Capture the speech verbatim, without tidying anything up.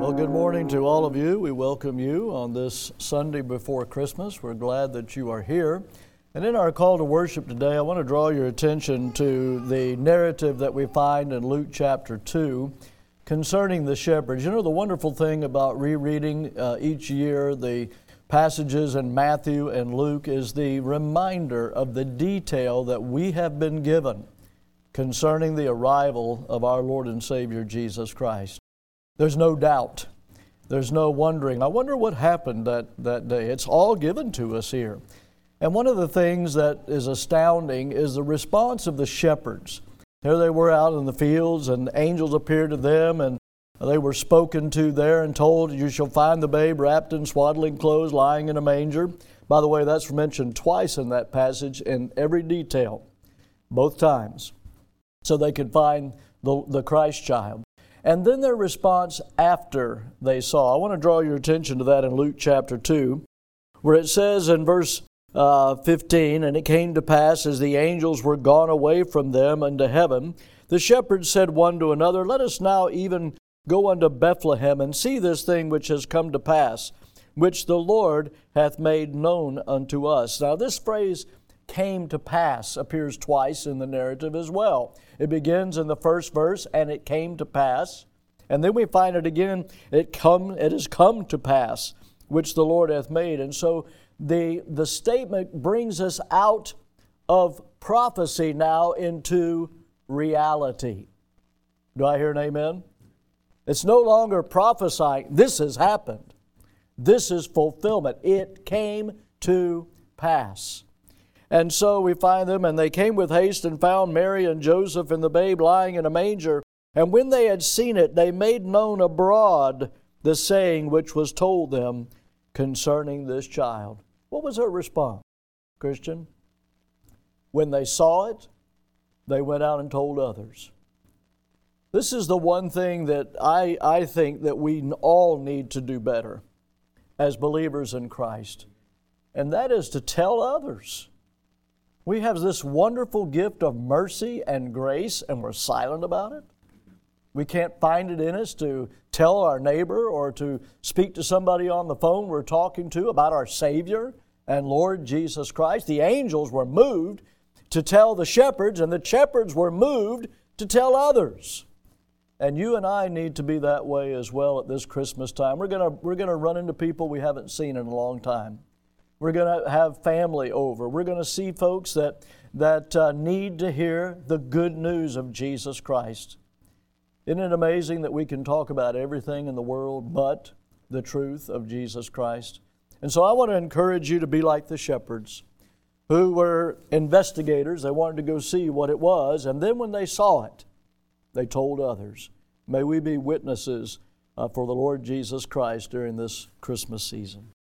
Well, good morning to all of you. We welcome you on this Sunday before Christmas. We're glad that you are here. And in our call to worship today, I want to draw your attention to the narrative that we find in Luke chapter two concerning the shepherds. You know, the wonderful thing about rereading uh, each year the passages in Matthew and Luke is the reminder of the detail that we have been given concerning the arrival of our Lord and Savior Jesus Christ. There's no doubt. There's no wondering. I wonder what happened that, that day. It's all given to us here. And one of the things that is astounding is the response of the shepherds. Here they were out in the fields, and angels appeared to them, and they were spoken to there and told, "You shall find the babe wrapped in swaddling clothes, lying in a manger." By the way, that's mentioned twice in that passage in every detail, both times, so they could find the, the Christ child. And then their response after they saw. I want to draw your attention to that in Luke chapter two, where it says in verse uh, fifteen, "And it came to pass, as the angels were gone away from them unto heaven, the shepherds said one to another, Let us now even go unto Bethlehem, and see this thing which has come to pass, which the Lord hath made known unto us." Now this phrase, "came to pass," appears twice in the narrative as well. It begins in the first verse, "and it came to pass." And then we find it again, it come, it has come to pass, which the Lord hath made. And so the, the statement brings us out of prophecy now into reality. Do I hear an amen? It's no longer prophesying. This has happened. This is fulfillment. It came to pass. And so we find them, "And they came with haste and found Mary and Joseph and the babe lying in a manger. And when they had seen it, they made known abroad the saying which was told them concerning this child." What was her response, Christian? When they saw it, they went out and told others. This is the one thing that I, I think that we all need to do better as believers in Christ, and that is to tell others. We have this wonderful gift of mercy and grace, and we're silent about it. We can't find it in us to tell our neighbor or to speak to somebody on the phone we're talking to about our Savior and Lord Jesus Christ. The angels were moved to tell the shepherds, and the shepherds were moved to tell others. And you and I need to be that way as well at this Christmas time. We're gonna, we're gonna run into people we haven't seen in a long time. We're going to have family over. We're going to see folks that, that uh, need to hear the good news of Jesus Christ. Isn't it amazing that we can talk about everything in the world but the truth of Jesus Christ? And so I want to encourage you to be like the shepherds who were investigators. They wanted to go see what it was, and then when they saw it, they told others. May we be witnesses uh, for the Lord Jesus Christ during this Christmas season.